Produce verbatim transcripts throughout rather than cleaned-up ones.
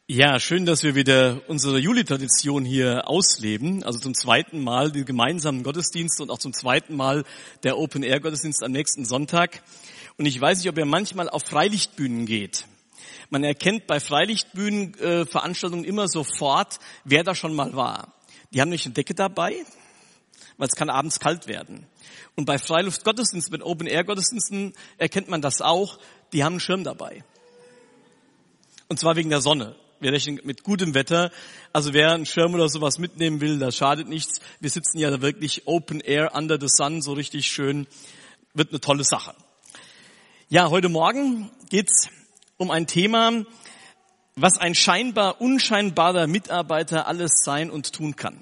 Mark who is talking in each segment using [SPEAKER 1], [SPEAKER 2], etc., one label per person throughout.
[SPEAKER 1] Ja, schön, dass wir wieder unsere Juli-Tradition hier ausleben. Also zum zweiten Mal die gemeinsamen Gottesdienste und auch zum zweiten Mal der Open-Air-Gottesdienst am nächsten Sonntag. Und ich weiß nicht, ob ihr manchmal auf Freilichtbühnen geht. Man erkennt bei Freilichtbühnen-Veranstaltungen äh, immer sofort, wer da schon mal war. Die haben nämlich eine Decke dabei, weil es kann abends kalt werden. Und bei Freiluftgottesdiensten, mit Open-Air-Gottesdiensten erkennt man das auch, die haben einen Schirm dabei. Und zwar wegen der Sonne. Wir rechnen mit gutem Wetter. Also wer einen Schirm oder sowas mitnehmen will, das schadet nichts. Wir sitzen ja da wirklich Open Air under the sun, so richtig schön. Wird eine tolle Sache. Ja, heute Morgen geht's um ein Thema, was ein scheinbar unscheinbarer Mitarbeiter alles sein und tun kann.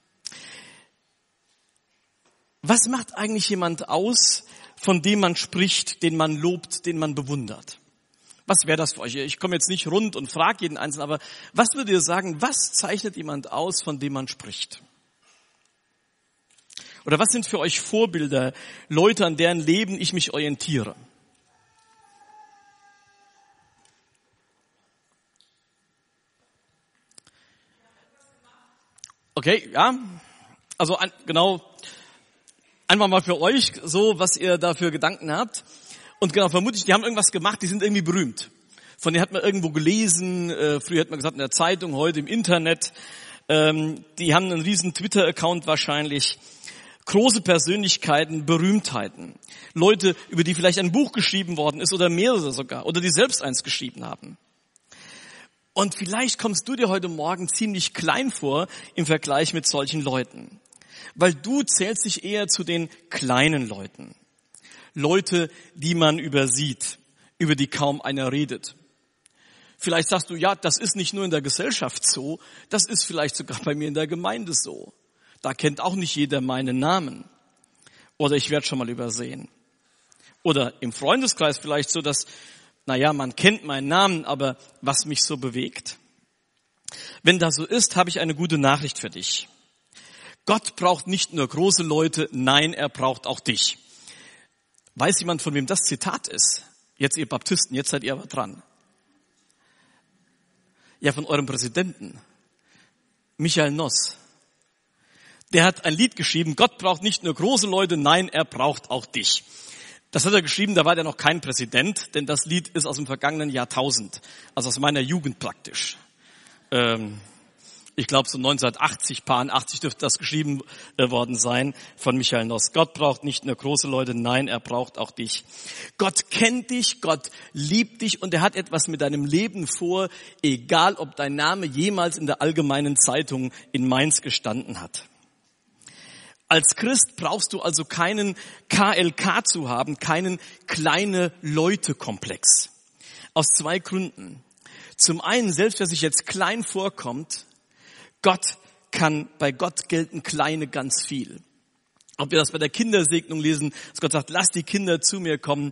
[SPEAKER 1] Was macht eigentlich jemand aus, von dem man spricht, den man lobt, den man bewundert? Was wäre das für euch? Ich komme jetzt nicht rund und frage jeden Einzelnen, aber was würdet ihr sagen, was zeichnet jemand aus, von dem man spricht? Oder was sind für euch Vorbilder, Leute, an deren Leben ich mich orientiere? Okay, ja, also an, genau, einfach mal für euch so, was ihr da für Gedanken habt. Und genau, vermutlich, die haben irgendwas gemacht, die sind irgendwie berühmt. Von denen hat man irgendwo gelesen, äh, früher hat man gesagt in der Zeitung, heute im Internet. Ähm, die haben einen riesen Twitter-Account wahrscheinlich. Große Persönlichkeiten, Berühmtheiten. Leute, über die vielleicht ein Buch geschrieben worden ist oder mehrere sogar. Oder die selbst eins geschrieben haben. Und vielleicht kommst du dir heute Morgen ziemlich klein vor im Vergleich mit solchen Leuten. Weil du zählst dich eher zu den kleinen Leuten. Leute, die man übersieht, über die kaum einer redet. Vielleicht sagst du, ja, das ist nicht nur in der Gesellschaft so, das ist vielleicht sogar bei mir in der Gemeinde so. Da kennt auch nicht jeder meinen Namen. Oder ich werde schon mal übersehen. Oder im Freundeskreis vielleicht so, dass, naja, man kennt meinen Namen, aber was mich so bewegt. Wenn das so ist, habe ich eine gute Nachricht für dich. Gott braucht nicht nur große Leute, nein, er braucht auch dich. Weiß jemand, von wem das Zitat ist? Jetzt ihr Baptisten, jetzt seid ihr aber dran. Ja, von eurem Präsidenten, Michael Noss. Der hat ein Lied geschrieben, Gott braucht nicht nur große Leute, nein, er braucht auch dich. Das hat er geschrieben, da war der noch kein Präsident, denn das Lied ist aus dem vergangenen Jahrtausend, also aus meiner Jugend praktisch. Ähm, Ich glaube, so neunzehnhundertachtzig, achtzig dürfte das geschrieben äh, worden sein von Michael Noss. Gott braucht nicht nur große Leute, nein, er braucht auch dich. Gott kennt dich, Gott liebt dich und er hat etwas mit deinem Leben vor, egal ob dein Name jemals in der allgemeinen Zeitung in Mainz gestanden hat. Als Christ brauchst du also keinen K L K zu haben, keinen Kleine-Leute-Komplex. Aus zwei Gründen. Zum einen, selbst wer sich jetzt klein vorkommt, Gott kann, bei Gott gelten Kleine ganz viel. Ob wir das bei der Kindersegnung lesen, dass Gott sagt, lass die Kinder zu mir kommen.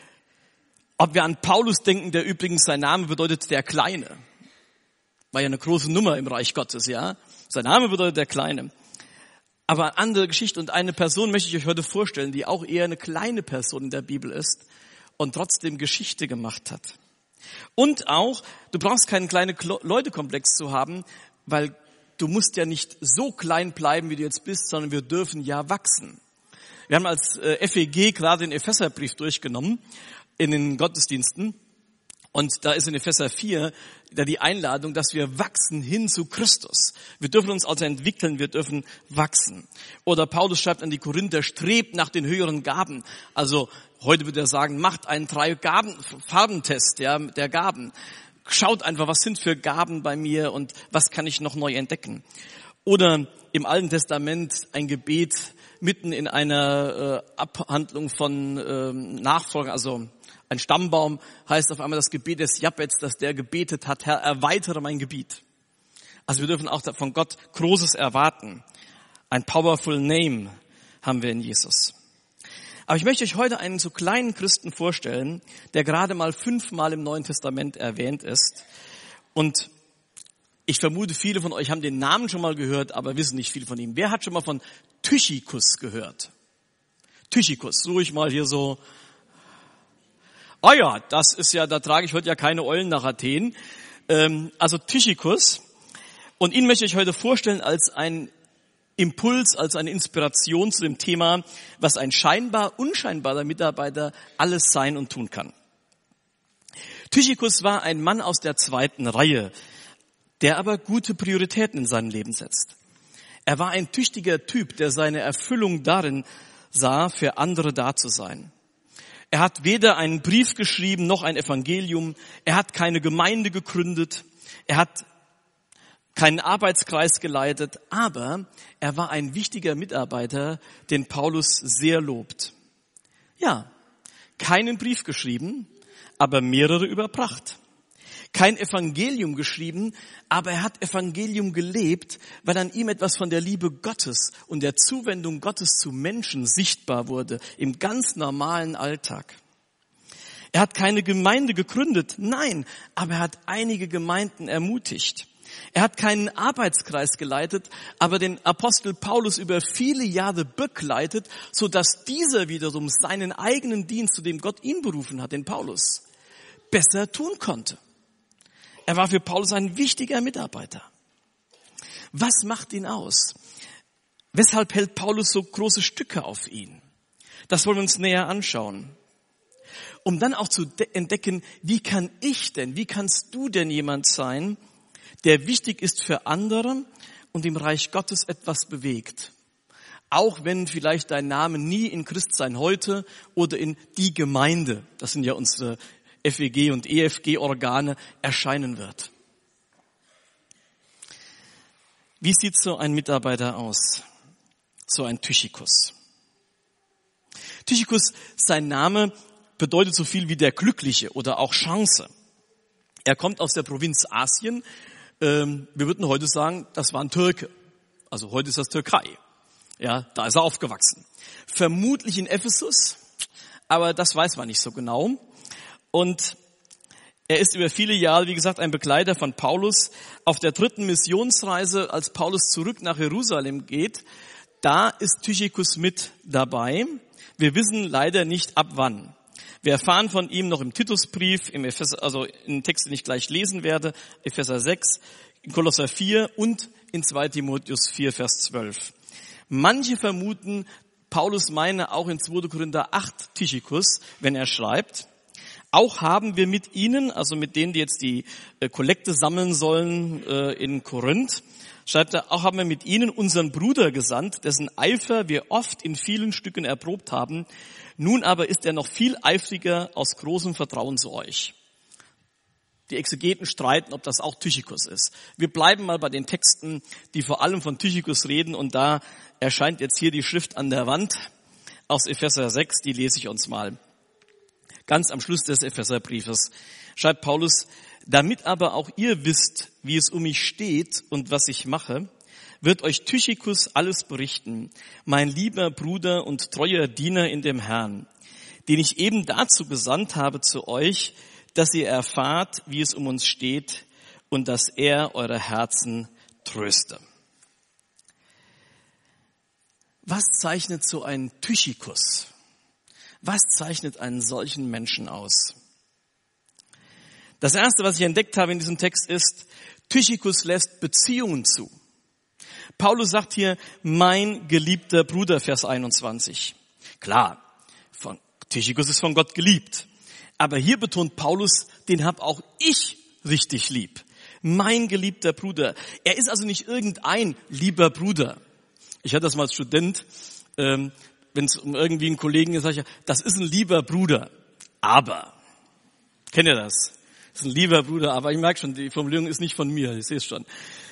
[SPEAKER 1] Ob wir an Paulus denken, der übrigens, sein Name bedeutet der Kleine. War ja eine große Nummer im Reich Gottes, ja. Sein Name bedeutet der Kleine. Aber eine andere Geschichte und eine Person möchte ich euch heute vorstellen, die auch eher eine kleine Person in der Bibel ist und trotzdem Geschichte gemacht hat. Und auch, du brauchst keinen kleinen Leute-Komplex zu haben, weil du musst ja nicht so klein bleiben, wie du jetzt bist, sondern wir dürfen ja wachsen. Wir haben als F E G gerade den Epheserbrief durchgenommen in den Gottesdiensten. Und da ist in Epheser vier da die Einladung, dass wir wachsen hin zu Christus. Wir dürfen uns also entwickeln, wir dürfen wachsen. Oder Paulus schreibt an die Korinther, strebt nach den höheren Gaben. Also heute würde er sagen, macht einen drei Gaben Farbentest, ja, der Gaben. Schaut einfach, was sind für Gaben bei mir und was kann ich noch neu entdecken. Oder im Alten Testament ein Gebet mitten in einer äh, Abhandlung von äh, Nachfolgen, also ein Stammbaum, heißt auf einmal das Gebet des Jabez, dass der gebetet hat, Herr, erweitere mein Gebiet. Also wir dürfen auch von Gott Großes erwarten. Ein powerful name haben wir in Jesus. Aber ich möchte euch heute einen so kleinen Christen vorstellen, der gerade mal fünfmal im Neuen Testament erwähnt ist. Und ich vermute, viele von euch haben den Namen schon mal gehört, aber wissen nicht viel von ihm. Wer hat schon mal von Tychicus gehört? Tychicus, suche ich mal hier so. Ah ja, das ist ja, da trage ich heute ja keine Eulen nach Athen. ähm, also Tychicus. Und ihn möchte ich heute vorstellen als ein Impuls, als eine Inspiration zu dem Thema, was ein scheinbar unscheinbarer Mitarbeiter alles sein und tun kann. Tychicus war ein Mann aus der zweiten Reihe, der aber gute Prioritäten in seinem Leben setzt. Er war ein tüchtiger Typ, der seine Erfüllung darin sah, für andere da zu sein. Er hat weder einen Brief geschrieben noch ein Evangelium. Er hat keine Gemeinde gegründet. Er hat keinen Arbeitskreis geleitet, aber er war ein wichtiger Mitarbeiter, den Paulus sehr lobt. Ja, keinen Brief geschrieben, aber mehrere überbracht. Kein Evangelium geschrieben, aber er hat Evangelium gelebt, weil an ihm etwas von der Liebe Gottes und der Zuwendung Gottes zu Menschen sichtbar wurde, im ganz normalen Alltag. Er hat keine Gemeinde gegründet, nein, aber er hat einige Gemeinden ermutigt. Er hat keinen Arbeitskreis geleitet, aber den Apostel Paulus über viele Jahre begleitet, so dass dieser wiederum seinen eigenen Dienst, zu dem Gott ihn berufen hat, den Paulus, besser tun konnte. Er war für Paulus ein wichtiger Mitarbeiter. Was macht ihn aus? Weshalb hält Paulus so große Stücke auf ihn? Das wollen wir uns näher anschauen. Um dann auch zu entdecken, wie kann ich denn, wie kannst du denn jemand sein, der wichtig ist für andere und im Reich Gottes etwas bewegt. Auch wenn vielleicht dein Name nie in Christsein heute oder in die Gemeinde, das sind ja unsere F E G und E F G-Organe, erscheinen wird. Wie sieht so ein Mitarbeiter aus? So ein Tychicus. Tychicus, sein Name bedeutet so viel wie der Glückliche oder auch Chance. Er kommt aus der Provinz Asien. Wir würden heute sagen, das war ein Türke. Also heute ist das Türkei. Ja, da ist er aufgewachsen. Vermutlich in Ephesus, aber das weiß man nicht so genau. Und er ist über viele Jahre, wie gesagt, ein Begleiter von Paulus. Auf der dritten Missionsreise, als Paulus zurück nach Jerusalem geht, da ist Tychicus mit dabei. Wir wissen leider nicht ab wann. Wir erfahren von ihm noch im Titusbrief, im Epheser, also in Text, den ich gleich lesen werde, Epheser sechs, in Kolosser vier und in zweiter Timotheus vier, Vers zwölf. Manche vermuten, Paulus meine auch in zweiter Korinther acht Tychicus, wenn er schreibt. Auch haben wir mit ihnen, also mit denen, die jetzt die Kollekte sammeln sollen in Korinth, schreibt er, auch haben wir mit ihnen unseren Bruder gesandt, dessen Eifer wir oft in vielen Stücken erprobt haben. Nun aber ist er noch viel eifriger aus großem Vertrauen zu euch. Die Exegeten streiten, ob das auch Tychicus ist. Wir bleiben mal bei den Texten, die vor allem von Tychicus reden, und da erscheint jetzt hier die Schrift an der Wand aus Epheser sechs, die lese ich uns mal. Ganz am Schluss des Epheserbriefes schreibt Paulus, damit aber auch ihr wisst, wie es um mich steht und was ich mache, wird euch Tychicus alles berichten, mein lieber Bruder und treuer Diener in dem Herrn, den ich eben dazu gesandt habe zu euch, dass ihr erfahrt, wie es um uns steht und dass er eure Herzen tröste. Was zeichnet so ein Tychicus? Was zeichnet einen solchen Menschen aus? Das Erste, was ich entdeckt habe in diesem Text ist, Tychicus lässt Beziehungen zu. Paulus sagt hier, mein geliebter Bruder, Vers einundzwanzig. Klar, von, Tychicus ist von Gott geliebt. Aber hier betont Paulus, den hab auch ich richtig lieb. Mein geliebter Bruder. Er ist also nicht irgendein lieber Bruder. Ich hatte das mal als Student, ähm, wenn es um irgendwie einen Kollegen geht, sage ich, das ist ein lieber Bruder. Aber, kennt ihr das? Das ist ein lieber Bruder, aber ich merke schon, die Formulierung ist nicht von mir, ich sehe es schon.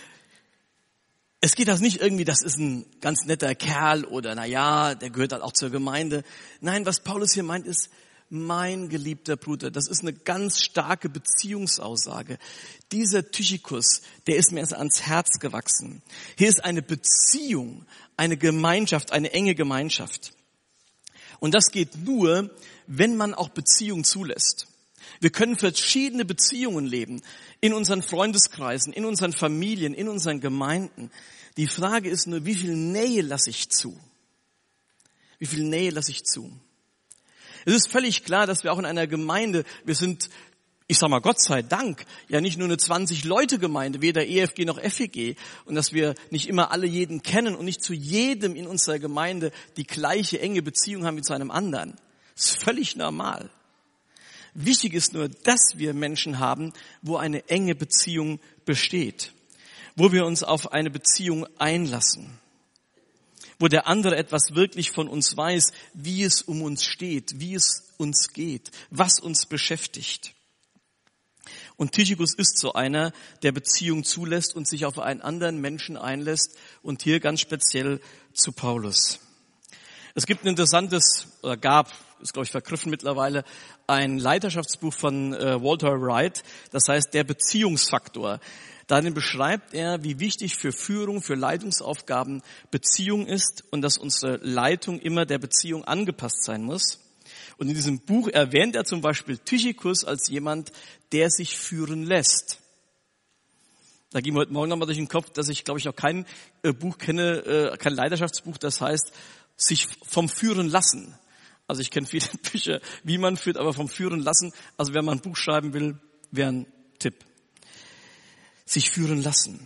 [SPEAKER 1] Es geht das nicht irgendwie, das ist ein ganz netter Kerl oder na ja, der gehört halt auch zur Gemeinde. Nein, was Paulus hier meint ist, mein geliebter Bruder. Das ist eine ganz starke Beziehungsaussage. Dieser Tychicus, der ist mir erst ans Herz gewachsen. Hier ist eine Beziehung, eine Gemeinschaft, eine enge Gemeinschaft. Und das geht nur, wenn man auch Beziehung zulässt. Wir können verschiedene Beziehungen leben, in unseren Freundeskreisen, in unseren Familien, in unseren Gemeinden. Die Frage ist nur, wie viel Nähe lasse ich zu? Wie viel Nähe lasse ich zu? Es ist völlig klar, dass wir auch in einer Gemeinde, wir sind ich sag mal, Gott sei Dank, ja nicht nur eine zwanzig-Leute-Gemeinde, weder E F G noch F E G, und dass wir nicht immer alle jeden kennen und nicht zu jedem in unserer Gemeinde die gleiche enge Beziehung haben wie zu einem anderen. Das ist völlig normal. Wichtig ist nur, dass wir Menschen haben, wo eine enge Beziehung besteht, wo wir uns auf eine Beziehung einlassen, wo der andere etwas wirklich von uns weiß, wie es um uns steht, wie es uns geht, was uns beschäftigt. Und Tychicus ist so einer, der Beziehung zulässt und sich auf einen anderen Menschen einlässt, und hier ganz speziell zu Paulus. Es gibt ein interessantes, oder gab, ist glaube ich vergriffen mittlerweile, ein Leiterschaftsbuch von äh, Walter Wright, das heißt der Beziehungsfaktor. Darin beschreibt er, wie wichtig für Führung, für Leitungsaufgaben Beziehung ist und dass unsere Leitung immer der Beziehung angepasst sein muss. Und in diesem Buch erwähnt er zum Beispiel Tychicus als jemand, der sich führen lässt. Da ging mir heute Morgen nochmal durch den Kopf, dass ich, glaube ich, noch kein äh, Buch kenne, äh, kein Leiterschaftsbuch, das heißt, sich vom Führen lassen. Also ich kenne viele Bücher, wie man führt, aber vom Führen lassen. Also wenn man ein Buch schreiben will, wäre ein Tipp. Sich führen lassen.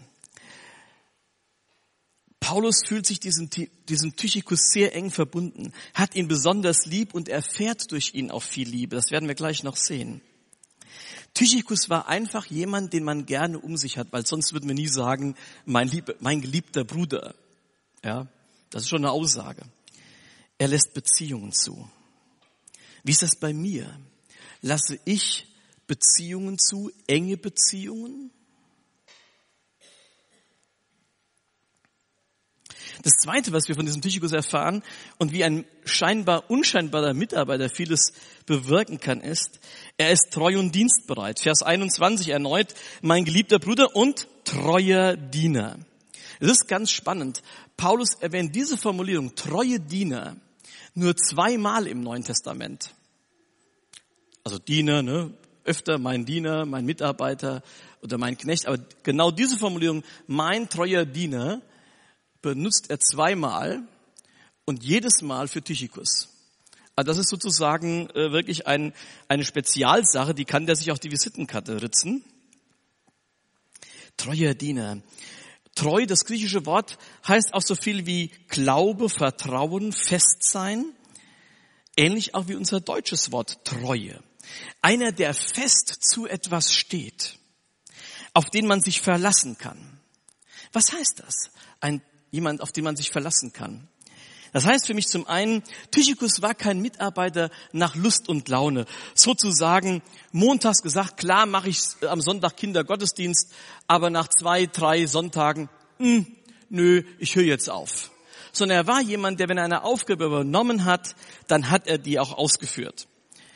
[SPEAKER 1] Paulus fühlt sich diesem, diesem Tychicus sehr eng verbunden, hat ihn besonders lieb und erfährt durch ihn auch viel Liebe. Das werden wir gleich noch sehen. Tychicus war einfach jemand, den man gerne um sich hat, weil sonst würden wir nie sagen, mein, Liebe, mein geliebter Bruder. Ja, das ist schon eine Aussage. Er lässt Beziehungen zu. Wie ist das bei mir? Lasse ich Beziehungen zu, enge Beziehungen? Das Zweite, was wir von diesem Tychicus erfahren und wie ein scheinbar unscheinbarer Mitarbeiter vieles bewirken kann, ist, er ist treu und dienstbereit. Vers einundzwanzig erneut, mein geliebter Bruder und treuer Diener. Es ist ganz spannend. Paulus erwähnt diese Formulierung, treue Diener, nur zweimal im Neuen Testament. Also Diener, ne? Öfter mein Diener, mein Mitarbeiter oder mein Knecht. Aber genau diese Formulierung, mein treuer Diener, benutzt er zweimal und jedes Mal für Tychicus. Also das ist sozusagen äh, wirklich ein, eine Spezialsache, die kann der sich auf die Visitenkarte ritzen. Treuer Diener. Treu, das griechische Wort, heißt auch so viel wie Glaube, Vertrauen, Festsein. Ähnlich auch wie unser deutsches Wort Treue. Einer, der fest zu etwas steht, auf den man sich verlassen kann. Was heißt das? Ein Jemand, auf den man sich verlassen kann. Das heißt für mich zum einen, Tychicus war kein Mitarbeiter nach Lust und Laune. Sozusagen montags gesagt, klar mache ich am Sonntag Kindergottesdienst, aber nach zwei, drei Sonntagen, mh, nö, ich höre jetzt auf. Sondern er war jemand, der, wenn er eine Aufgabe übernommen hat, dann hat er die auch ausgeführt.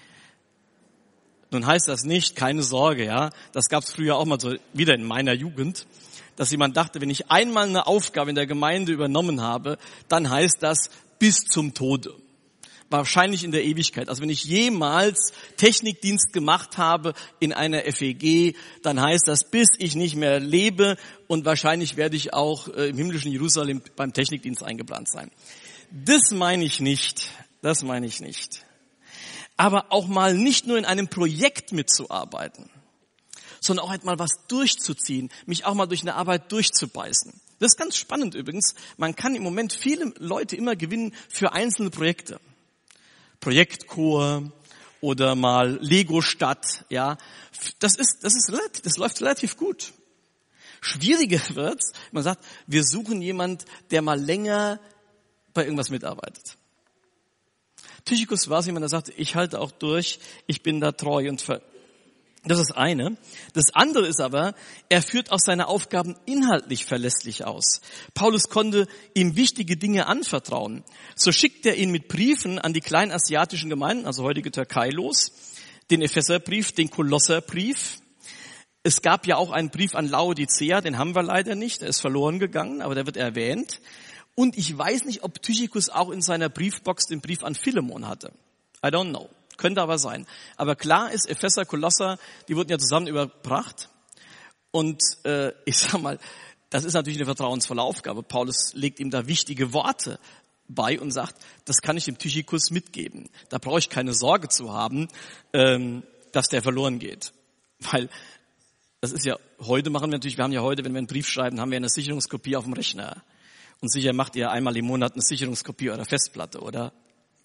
[SPEAKER 1] Nun heißt das nicht, keine Sorge, ja, das gab es früher auch mal so, wieder in meiner Jugend, dass jemand dachte, wenn ich einmal eine Aufgabe in der Gemeinde übernommen habe, dann heißt das bis zum Tode. Wahrscheinlich in der Ewigkeit. Also wenn ich jemals Technikdienst gemacht habe in einer F E G, dann heißt das, bis ich nicht mehr lebe, und wahrscheinlich werde ich auch im himmlischen Jerusalem beim Technikdienst eingeplant sein. Das meine ich nicht. Das meine ich nicht. Aber auch mal nicht nur in einem Projekt mitzuarbeiten, sondern auch halt mal was durchzuziehen, mich auch mal durch eine Arbeit durchzubeißen. Das ist ganz spannend übrigens. Man kann im Moment viele Leute immer gewinnen für einzelne Projekte. Projektchor oder mal Lego-Stadt, ja. Das ist, das ist, das läuft relativ gut. Schwieriger wird's, man sagt, wir suchen jemand, der mal länger bei irgendwas mitarbeitet. Tychicus war es jemand, der sagte, ich halte auch durch, ich bin da treu und ver Das ist eine. Das andere ist aber, er führt auch seine Aufgaben inhaltlich verlässlich aus. Paulus konnte ihm wichtige Dinge anvertrauen. So schickt er ihn mit Briefen an die kleinen asiatischen Gemeinden, also heutige Türkei, los. Den Epheserbrief, den Kolosserbrief. Es gab ja auch einen Brief an Laodicea, den haben wir leider nicht, der ist verloren gegangen, aber der wird erwähnt. Und ich weiß nicht, ob Tychicus auch in seiner Briefbox den Brief an Philemon hatte. I don't know. Könnte aber sein. Aber klar ist, Epheser, Kolosser, die wurden ja zusammen überbracht. Und äh, ich sag mal, das ist natürlich eine vertrauensvolle Aufgabe. Paulus legt ihm da wichtige Worte bei und sagt, das kann ich dem Tychicus mitgeben. Da brauche ich keine Sorge zu haben, ähm, dass der verloren geht. Weil das ist ja, heute machen wir natürlich, wir haben ja heute, wenn wir einen Brief schreiben, haben wir eine Sicherungskopie auf dem Rechner. Und sicher macht ihr einmal im Monat eine Sicherungskopie eurer Festplatte, oder?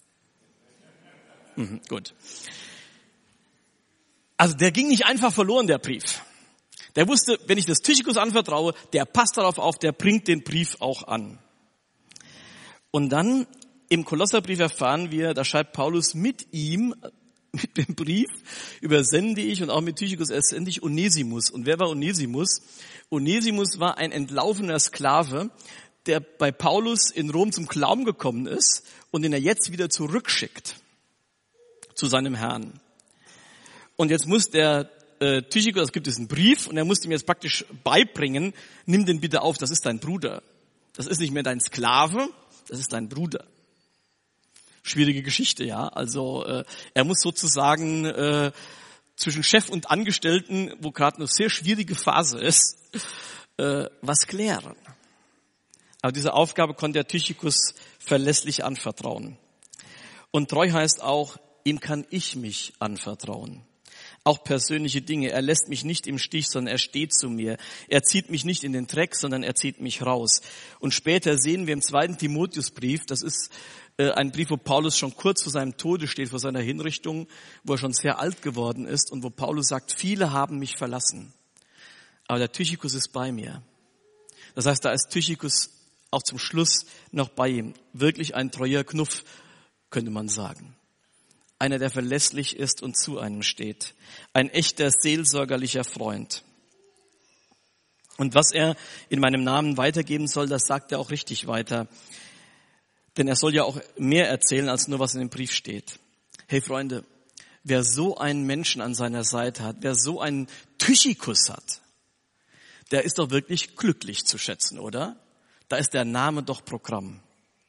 [SPEAKER 1] Mhm, gut. Also der ging nicht einfach verloren, der Brief. Der wusste, wenn ich das Tychicus anvertraue, der passt darauf auf, der bringt den Brief auch an. Und dann im Kolosserbrief erfahren wir, da schreibt Paulus mit ihm, mit dem Brief, übersende ich und auch mit Tychicus ersende ich Onesimus. Und wer war Onesimus? Onesimus war ein entlaufener Sklave, der bei Paulus in Rom zum Glauben gekommen ist und den er jetzt wieder zurückschickt zu seinem Herrn. Und jetzt muss der äh, Tychicus, es gibt diesen Brief und er muss ihm jetzt praktisch beibringen, nimm den bitte auf, das ist dein Bruder. Das ist nicht mehr dein Sklave, das ist dein Bruder. Schwierige Geschichte, ja. Also äh, er muss sozusagen äh, zwischen Chef und Angestellten, wo gerade eine sehr schwierige Phase ist, äh, was klären. Aber diese Aufgabe konnte der Tychicus verlässlich anvertrauen. Und treu heißt auch, ihm kann ich mich anvertrauen. Auch persönliche Dinge. Er lässt mich nicht im Stich, sondern er steht zu mir. Er zieht mich nicht in den Dreck, sondern er zieht mich raus. Und später sehen wir im zweiten Timotheusbrief, das ist äh, ein Brief, wo Paulus schon kurz vor seinem Tode steht, vor seiner Hinrichtung, wo er schon sehr alt geworden ist und wo Paulus sagt, viele haben mich verlassen, aber der Tychicus ist bei mir. Das heißt, da ist Tychicus auch zum Schluss noch bei ihm. Wirklich ein treuer Knuff, könnte man sagen. Einer, der verlässlich ist und zu einem steht. Ein echter seelsorgerlicher Freund. Und was er in meinem Namen weitergeben soll, das sagt er auch richtig weiter. Denn er soll ja auch mehr erzählen, als nur was in dem Brief steht. Hey Freunde, wer so einen Menschen an seiner Seite hat, wer so einen Tychicus hat, der ist doch wirklich glücklich zu schätzen, oder? Da ist der Name doch Programm.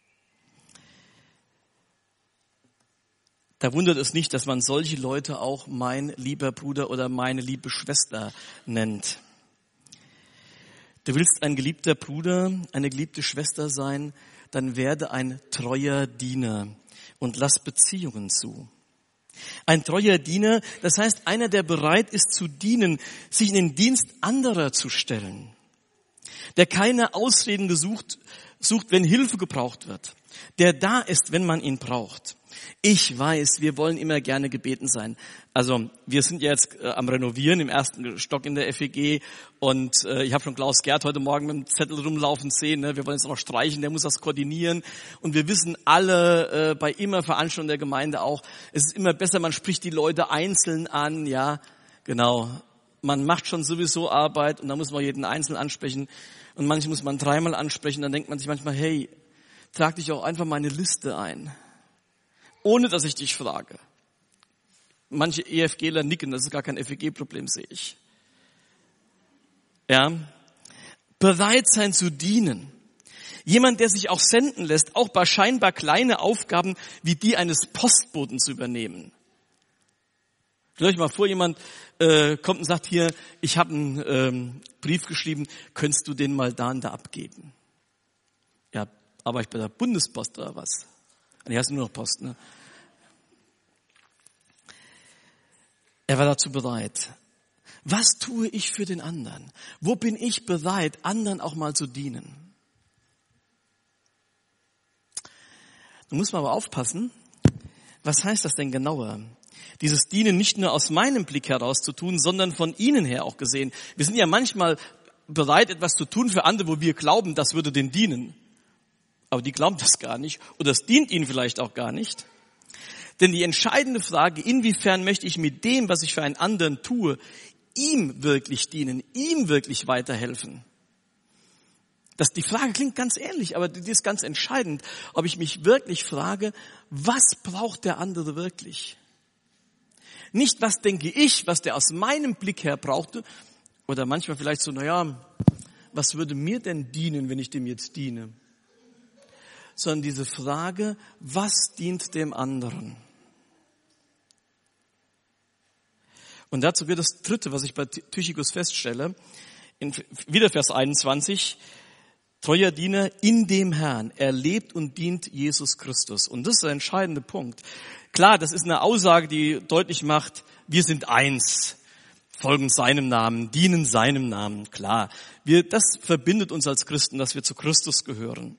[SPEAKER 1] Da wundert es nicht, dass man solche Leute auch mein lieber Bruder oder meine liebe Schwester nennt. Du willst ein geliebter Bruder, eine geliebte Schwester sein, dann werde ein treuer Diener und lass Beziehungen zu. Ein treuer Diener, das heißt einer, der bereit ist zu dienen, sich in den Dienst anderer zu stellen. Der keine Ausreden gesucht, sucht, wenn Hilfe gebraucht wird. Der da ist, wenn man ihn braucht. Ich weiß, wir wollen immer gerne gebeten sein. Also wir sind jetzt äh, am Renovieren im ersten Stock in der F E G und äh, ich habe schon Klaus Gerd heute Morgen mit dem Zettel rumlaufen sehen. Ne? Wir wollen jetzt noch streichen, der muss das koordinieren. Und wir wissen alle äh, bei immer Veranstaltungen der Gemeinde auch, es ist immer besser, man spricht die Leute einzeln an. Ja, genau. Man macht schon sowieso Arbeit und da muss man jeden einzeln ansprechen. Und manche muss man dreimal ansprechen. Dann denkt man sich manchmal, hey, trag dich auch einfach meine Liste ein. Ohne, dass ich dich frage. Manche EFGler nicken, das ist gar kein F E G-Problem, sehe ich. Ja. Bereit sein zu dienen. Jemand, der sich auch senden lässt, auch bei scheinbar kleinen Aufgaben wie die eines Postboten zu übernehmen. Stellt euch mal vor, jemand äh, kommt und sagt hier, ich habe einen ähm, Brief geschrieben, könntest du den mal da und da abgeben? Ja, aber ich bei der Bundespost oder was? Die heißt nur noch Post, ne? Er war dazu bereit. Was tue ich für den anderen? Wo bin ich bereit, anderen auch mal zu dienen? Da muss man aber aufpassen. Was heißt das denn genauer? Dieses Dienen nicht nur aus meinem Blick heraus zu tun, sondern von Ihnen her auch gesehen. Wir sind ja manchmal bereit, etwas zu tun für andere, wo wir glauben, das würde denen dienen. Aber die glauben das gar nicht oder es dient ihnen vielleicht auch gar nicht. Denn die entscheidende Frage, inwiefern möchte ich mit dem, was ich für einen anderen tue, ihm wirklich dienen, ihm wirklich weiterhelfen? Das, die Frage klingt ganz ähnlich, aber die ist ganz entscheidend, ob ich mich wirklich frage, was braucht der andere wirklich? Nicht, was denke ich, was der aus meinem Blick her brauchte, oder manchmal vielleicht so, naja, was würde mir denn dienen, wenn ich dem jetzt diene? Sondern diese Frage, was dient dem anderen? Und dazu wird das Dritte, was ich bei Tychicus feststelle, in wieder Vers einundzwanzig, treuer Diener in dem Herrn, er lebt und dient Jesus Christus. Und das ist der entscheidende Punkt. Klar, das ist eine Aussage, die deutlich macht, wir sind eins. folgen seinem Namen, dienen seinem Namen, klar. Wir, das verbindet uns als Christen, dass wir zu Christus gehören.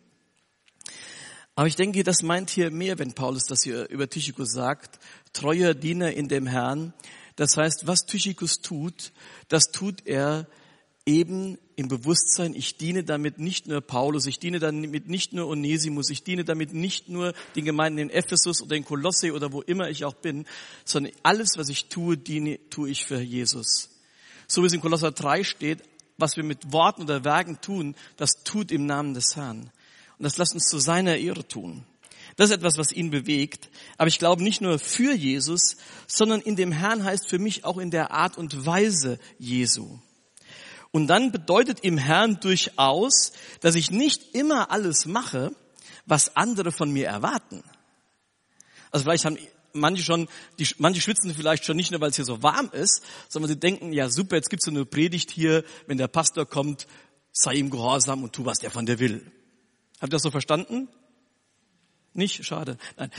[SPEAKER 1] Aber ich denke, das meint hier mehr, wenn Paulus das hier über Tychicus sagt. Treuer Diener in dem Herrn. Das heißt, was Tychicus tut, das tut er eben im Bewusstsein, ich diene damit nicht nur Paulus, ich diene damit nicht nur Onesimus, ich diene damit nicht nur den Gemeinden in Ephesus oder in Kolosse oder wo immer ich auch bin, sondern alles, was ich tue, diene, tue ich für Jesus. So wie es in Kolosser drei steht, was wir mit Worten oder Werken tun, das tut im Namen des Herrn. Und das lasst uns zu seiner Ehre tun. Das ist etwas, was ihn bewegt. Aber ich glaube nicht nur für Jesus, sondern in dem Herrn heißt für mich auch in der Art und Weise Jesu. Und dann bedeutet im Herrn durchaus, dass ich nicht immer alles mache, was andere von mir erwarten. Also vielleicht haben manche schon, die, manche schwitzen vielleicht schon nicht nur, weil es hier so warm ist, sondern sie denken, ja super, jetzt gibt's so eine Predigt hier, wenn der Pastor kommt, sei ihm gehorsam und tu, was der von dir will. Habt ihr das so verstanden? Nicht? Schade. Nein.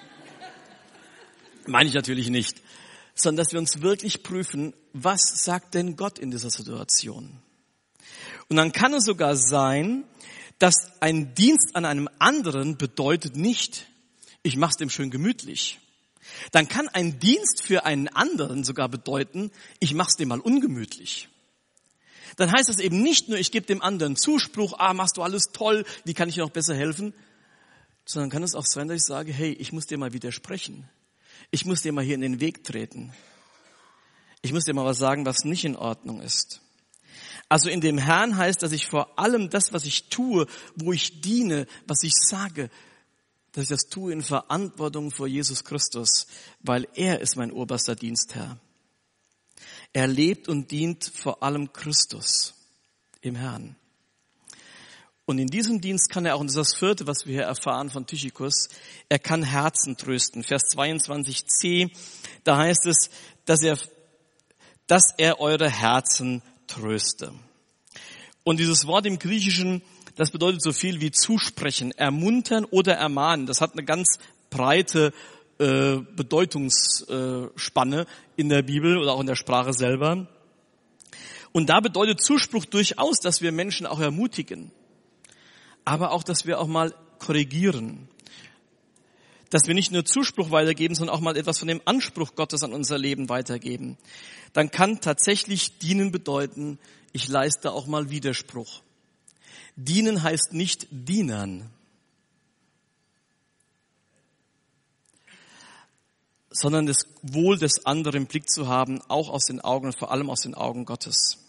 [SPEAKER 1] Meine ich natürlich nicht. Sondern dass wir uns wirklich prüfen, was sagt denn Gott in dieser Situation? Und dann kann es sogar sein, dass ein Dienst an einem anderen bedeutet nicht, ich mach's dem schön gemütlich. Dann kann ein Dienst für einen anderen sogar bedeuten, ich mach's dem mal ungemütlich. Dann heißt es eben nicht nur, ich gebe dem anderen Zuspruch, ah, machst du alles toll, wie kann ich dir noch besser helfen? Sondern kann es auch sein, dass ich sage, hey, ich muss dir mal widersprechen. Ich muss dir mal hier in den Weg treten. Ich muss dir mal was sagen, was nicht in Ordnung ist. Also in dem Herrn heißt, dass ich vor allem das, was ich tue, wo ich diene, was ich sage, dass ich das tue in Verantwortung vor Jesus Christus, weil er ist mein oberster Dienstherr. Er lebt und dient vor allem Christus im Herrn. Und in diesem Dienst kann er auch, und das ist das vierte, was wir hier erfahren von Tychicus, er kann Herzen trösten. Vers zweiundzwanzig c, da heißt es, dass er, dass er eure Herzen tröste. Und dieses Wort im Griechischen, das bedeutet so viel wie zusprechen, ermuntern oder ermahnen. Das hat eine ganz breite äh, Bedeutungsspanne in der Bibel oder auch in der Sprache selber. Und da bedeutet Zuspruch durchaus, dass wir Menschen auch ermutigen. Aber auch, dass wir auch mal korrigieren. Dass wir nicht nur Zuspruch weitergeben, sondern auch mal etwas von dem Anspruch Gottes an unser Leben weitergeben. Dann kann tatsächlich dienen bedeuten, ich leiste auch mal Widerspruch. Dienen heißt nicht dienern, sondern das Wohl des anderen im Blick zu haben, auch aus den Augen und vor allem aus den Augen Gottes.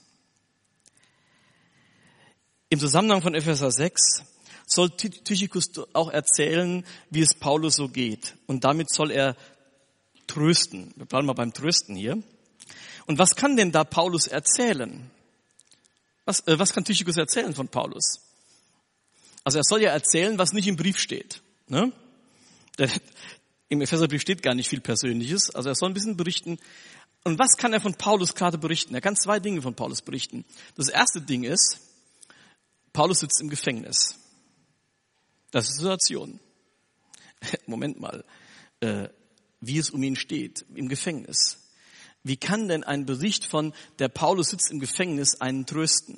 [SPEAKER 1] Im Zusammenhang von Epheser sechs soll Tychicus auch erzählen, wie es Paulus so geht. Und damit soll er trösten. Wir bleiben mal beim Trösten hier. Und was kann denn da Paulus erzählen? Was, äh, was kann Tychicus erzählen von Paulus? Also er soll ja erzählen, was nicht im Brief steht. Ne? Der, im Epheserbrief steht gar nicht viel Persönliches. Also er soll ein bisschen berichten. Und was kann er von Paulus gerade berichten? Er kann zwei Dinge von Paulus berichten. Das erste Ding ist, Paulus sitzt im Gefängnis. Das ist die Situation. Moment mal, äh, wie es um ihn steht, im Gefängnis. Wie kann denn ein Bericht von, der Paulus sitzt im Gefängnis, einen trösten?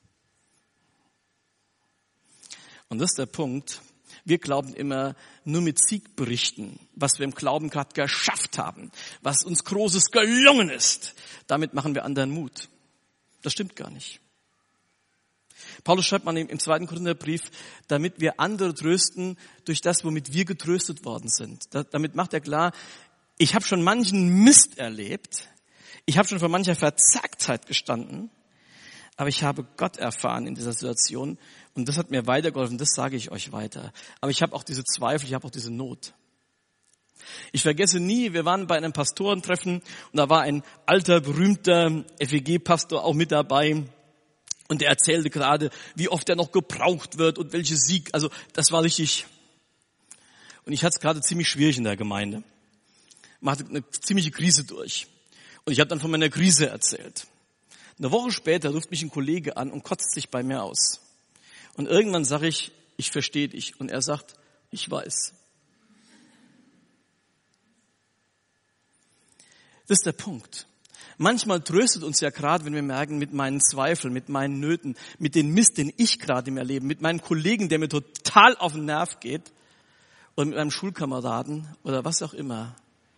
[SPEAKER 1] Und das ist der Punkt. Wir glauben immer, nur mit Sieg berichten, was wir im Glauben gerade geschafft haben, was uns Großes gelungen ist. Damit machen wir anderen Mut. Das stimmt gar nicht. Paulus schreibt mal im zweiten Korintherbrief, damit wir andere trösten durch das, womit wir getröstet worden sind. Damit macht er klar, ich habe schon manchen Mist erlebt, ich habe schon vor mancher Verzagtheit gestanden, aber ich habe Gott erfahren in dieser Situation und das hat mir weitergeholfen, das sage ich euch weiter. Aber ich habe auch diese Zweifel, ich habe auch diese Not. Ich vergesse nie, wir waren bei einem Pastorentreffen und da war ein alter, berühmter F E G-Pastor auch mit dabei. Und er erzählte gerade, wie oft er noch gebraucht wird und welche Sieg. Also das war richtig. Und ich hatte es gerade ziemlich schwierig in der Gemeinde. Machte eine ziemliche Krise durch. Und ich habe dann von meiner Krise erzählt. Eine Woche später ruft mich ein Kollege an und kotzt sich bei mir aus. Und irgendwann sage ich, ich verstehe dich. Und er sagt, ich weiß. Das ist der Punkt. Manchmal tröstet uns ja gerade, wenn wir merken, mit meinen Zweifeln, mit meinen Nöten, mit dem Mist, den ich gerade im Erleben, mit meinem Kollegen, der mir total auf den Nerv geht, oder mit meinem Schulkameraden oder was auch immer,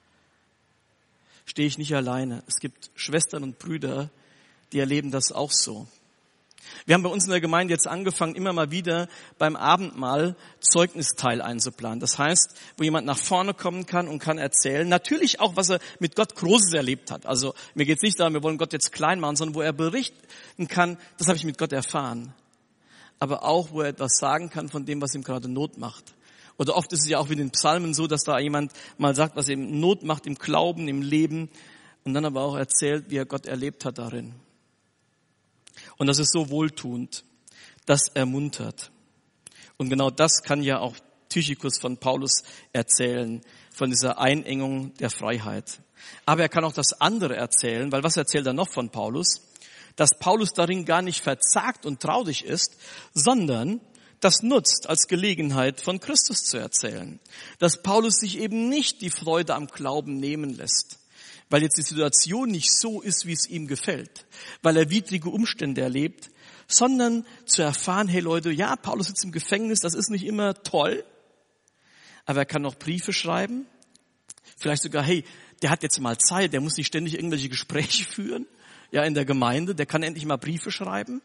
[SPEAKER 1] stehe ich nicht alleine. Es gibt Schwestern und Brüder, die erleben das auch so. Wir haben bei uns in der Gemeinde jetzt angefangen, immer mal wieder beim Abendmahl Zeugnisteil einzuplanen. Das heißt, wo jemand nach vorne kommen kann und kann erzählen, natürlich auch, was er mit Gott Großes erlebt hat. Also mir geht es nicht darum, wir wollen Gott jetzt klein machen, sondern wo er berichten kann, das habe ich mit Gott erfahren. Aber auch, wo er etwas sagen kann von dem, was ihm gerade Not macht. Oder oft ist es ja auch wie in den Psalmen so, dass da jemand mal sagt, was ihm Not macht im Glauben, im Leben und dann aber auch erzählt, wie er Gott erlebt hat darin. Und das ist so wohltuend, das ermuntert. Und genau das kann ja auch Tychicus von Paulus erzählen, von dieser Einengung der Freiheit. Aber er kann auch das andere erzählen, weil was erzählt er noch von Paulus? Dass Paulus darin gar nicht verzagt und traurig ist, sondern das nutzt als Gelegenheit, von Christus zu erzählen. Dass Paulus sich eben nicht die Freude am Glauben nehmen lässt, weil jetzt die Situation nicht so ist, wie es ihm gefällt, weil er widrige Umstände erlebt, sondern zu erfahren, hey Leute, ja, Paulus sitzt im Gefängnis, das ist nicht immer toll, aber er kann noch Briefe schreiben, vielleicht sogar, hey, der hat jetzt mal Zeit, der muss nicht ständig irgendwelche Gespräche führen, ja, in der Gemeinde, der kann endlich mal Briefe schreiben.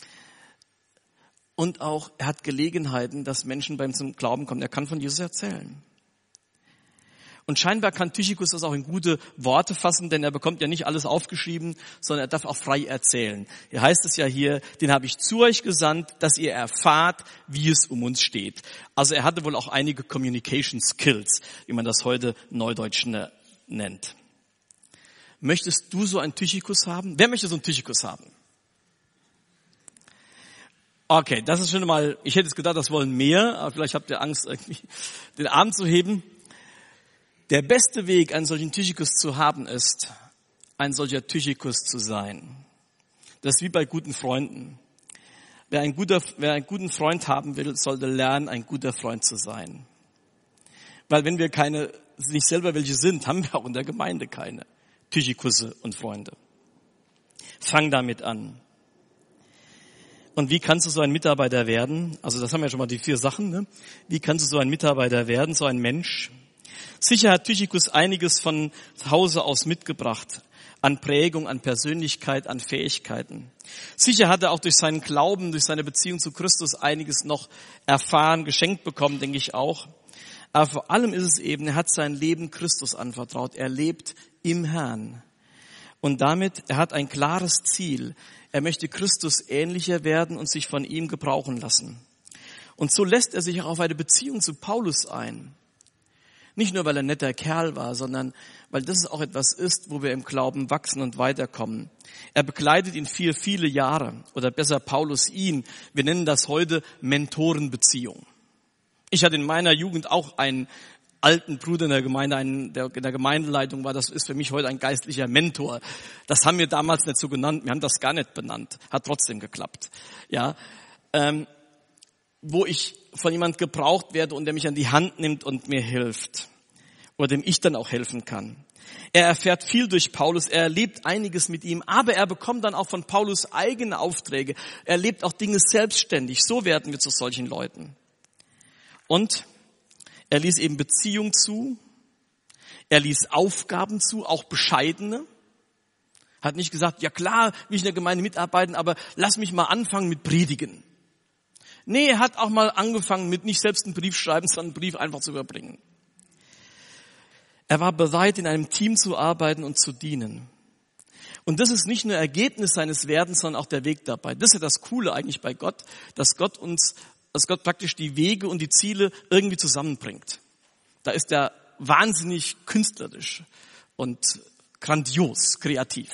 [SPEAKER 1] Und auch, er hat Gelegenheiten, dass Menschen bei ihm zum Glauben kommen, er kann von Jesus erzählen. Und scheinbar kann Tychicus das auch in gute Worte fassen, denn er bekommt ja nicht alles aufgeschrieben, sondern er darf auch frei erzählen. Hier heißt es ja hier, den habe ich zu euch gesandt, dass ihr erfahrt, wie es um uns steht. Also er hatte wohl auch einige Communication Skills, wie man das heute Neudeutsch nennt. Möchtest du so einen Tychicus haben? Wer möchte so einen Tychicus haben? Okay, das ist schon mal, ich hätte jetzt gedacht, das wollen mehr, aber vielleicht habt ihr Angst, irgendwie den Arm zu heben. Der beste Weg, einen solchen Tychicus zu haben, ist, ein solcher Tychicus zu sein. Das ist wie bei guten Freunden. Wer, ein guter, wer einen guten Freund haben will, sollte lernen, ein guter Freund zu sein. Weil wenn wir keine, nicht selber welche sind, haben wir auch in der Gemeinde keine Tychikusse und Freunde. Fang damit an. Und wie kannst du so ein Mitarbeiter werden? Also das haben wir ja schon mal die vier Sachen. Ne? Wie kannst du so ein Mitarbeiter werden, so ein Mensch? Sicher hat Tychicus einiges von Hause aus mitgebracht. An Prägung, an Persönlichkeit, an Fähigkeiten. Sicher hat er auch durch seinen Glauben, durch seine Beziehung zu Christus einiges noch erfahren, geschenkt bekommen, denke ich auch. Aber vor allem ist es eben, er hat sein Leben Christus anvertraut. Er lebt im Herrn. Und damit, er hat ein klares Ziel. Er möchte Christus ähnlicher werden und sich von ihm gebrauchen lassen. Und so lässt er sich auch auf eine Beziehung zu Paulus ein. Nicht nur, weil er ein netter Kerl war, sondern weil das auch etwas ist, wo wir im Glauben wachsen und weiterkommen. Er begleitet ihn viele, viele Jahre, oder besser Paulus ihn. Wir nennen das heute Mentorenbeziehung. Ich hatte in meiner Jugend auch einen alten Bruder in der Gemeinde, einen, der in der Gemeindeleitung war. Das ist für mich heute ein geistlicher Mentor. Das haben wir damals nicht so genannt. Wir haben das gar nicht benannt. Hat trotzdem geklappt. Ja, ähm, wo ich von jemand gebraucht werde und der mich an die Hand nimmt und mir hilft. Oder dem ich dann auch helfen kann. Er erfährt viel durch Paulus, er erlebt einiges mit ihm, aber er bekommt dann auch von Paulus eigene Aufträge. Er erlebt auch Dinge selbstständig. So werden wir zu solchen Leuten. Und er ließ eben Beziehung zu. Er ließ Aufgaben zu, auch bescheidene. Hat nicht gesagt, ja klar, will ich in der Gemeinde mitarbeiten, aber lass mich mal anfangen mit Predigen. Nee, er hat auch mal angefangen mit nicht selbst einen Brief schreiben, sondern einen Brief einfach zu überbringen. Er war bereit, in einem Team zu arbeiten und zu dienen. Und das ist nicht nur Ergebnis seines Werdens, sondern auch der Weg dabei. Das ist ja das Coole eigentlich bei Gott, dass Gott uns, dass Gott praktisch die Wege und die Ziele irgendwie zusammenbringt. Da ist er wahnsinnig künstlerisch und grandios, kreativ.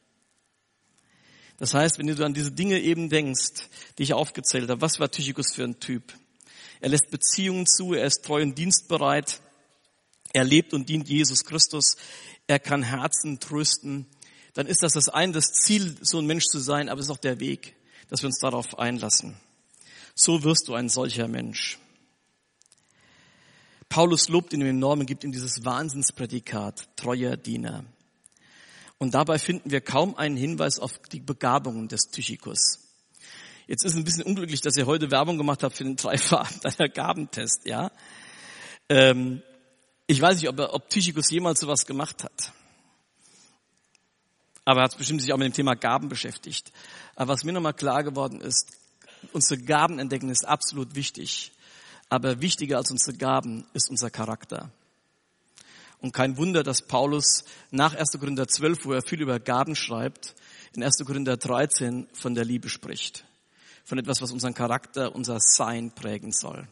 [SPEAKER 1] Das heißt, wenn du an diese Dinge eben denkst, die ich aufgezählt habe, was war Tychicus für ein Typ? Er lässt Beziehungen zu, er ist treu und dienstbereit, er lebt und dient Jesus Christus, er kann Herzen trösten. Dann ist das das eine, das Ziel, so ein Mensch zu sein, aber es ist auch der Weg, dass wir uns darauf einlassen. So wirst du ein solcher Mensch. Paulus lobt ihn enorm und gibt ihm dieses Wahnsinnsprädikat, treuer Diener. Und dabei finden wir kaum einen Hinweis auf die Begabungen des Tychicus. Jetzt ist es ein bisschen unglücklich, dass ihr heute Werbung gemacht habt für den drei Farben deiner Gabentest, ja. Ähm, ich weiß nicht, ob, er, ob Tychicus jemals sowas gemacht hat. Aber er hat bestimmt sich auch mit dem Thema Gaben beschäftigt. Aber was mir nochmal klar geworden ist, unsere Gaben entdecken ist absolut wichtig. Aber wichtiger als unsere Gaben ist unser Charakter. Und kein Wunder, dass Paulus nach erster Korinther zwölf, wo er viel über Gaben schreibt, in erster Korinther dreizehn von der Liebe spricht. Von etwas, was unseren Charakter, unser Sein prägen soll.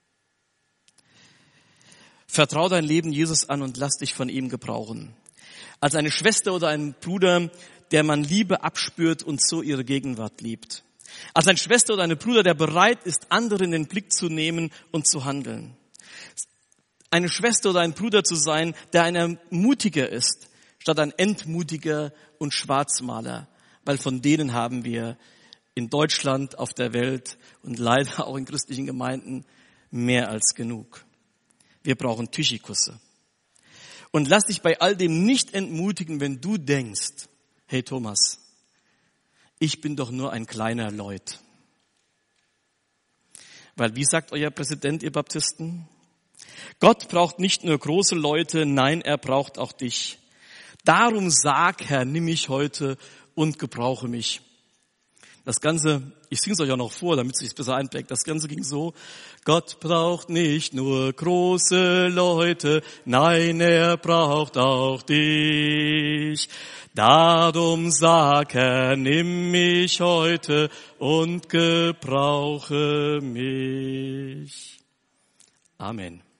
[SPEAKER 1] Vertrau dein Leben Jesus an und lass dich von ihm gebrauchen. Als eine Schwester oder ein Bruder, der man Liebe abspürt und so ihre Gegenwart liebt. Als eine Schwester oder ein Bruder, der bereit ist, andere in den Blick zu nehmen und zu handeln. Eine Schwester oder ein Bruder zu sein, der ein Ermutiger ist, statt ein Entmutiger und Schwarzmaler. Weil von denen haben wir in Deutschland, auf der Welt und leider auch in christlichen Gemeinden mehr als genug. Wir brauchen Tychikusse. Und lass dich bei all dem nicht entmutigen, wenn du denkst, hey Thomas, ich bin doch nur ein kleiner Leut. Weil wie sagt euer Präsident, ihr Baptisten? Gott braucht nicht nur große Leute, nein, er braucht auch dich. Darum sag, Herr, nimm mich heute und gebrauche mich. Das Ganze, ich singe es euch auch noch vor, damit es sich besser einprägt. Das Ganze ging so: Gott braucht nicht nur große Leute, nein, er braucht auch dich. Darum sag, Herr, nimm mich heute und gebrauche mich. Amen.